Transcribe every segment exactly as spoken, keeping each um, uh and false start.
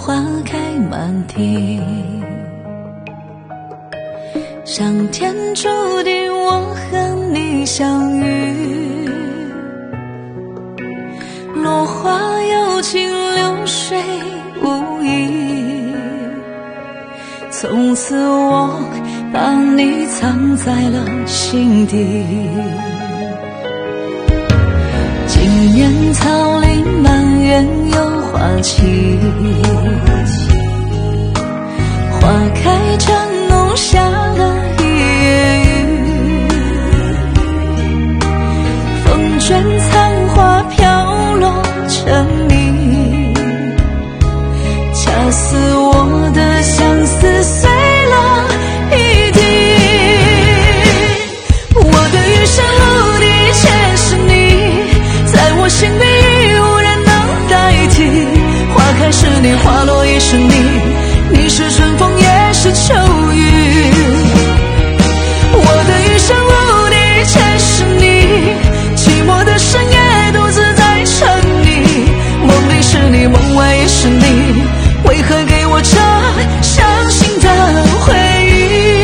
花开满地，上天注定我和你相遇，落花有情流水无遗，从此我把你藏在了心底。今年草林满园有花期，花开正浓下了一夜雨，风卷残花飘落成泥，恰似我的相思碎了一地。我的余生陆地皆是你，在我心里无人能代替。花开是你，花落也是你，你是春风也是秋雨。我的余生陆地皆是你，寂寞的深夜独自在沉溺，梦里是你，梦外也是你，为何给我这伤心的回忆？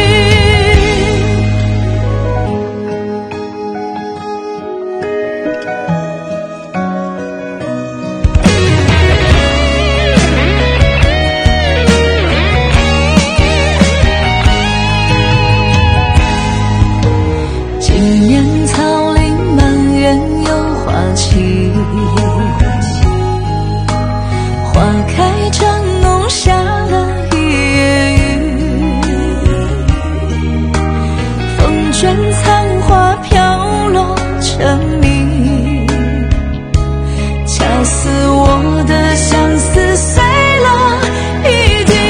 今年草林满园有花期，花开正浓下了一夜雨，风卷残花飘落成泥，恰似我的相思碎了一地。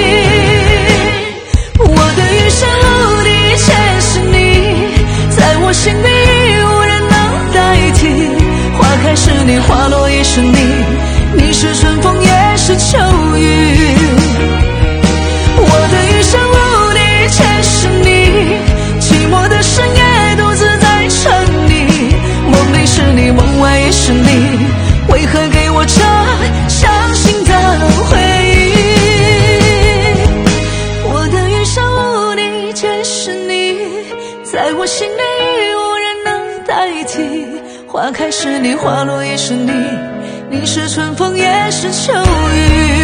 我的余生陆地皆是你，在我心里无人能代替。花开是你，花落也是你，你是春风也是秋雨。我的余生陆地皆是你，寂寞的深夜独自在沉溺，梦里是你，梦外也是你，为何给我这伤心的回忆？我的余生陆地皆是你，在我心里无人能代替。花开是你，花落也是你，你是春风也是秋雨。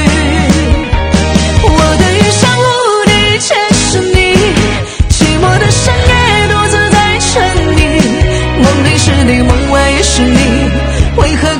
我的余生陆地皆是你，寂寞的深夜独自在沉溺，梦里是你，梦外也是你，为何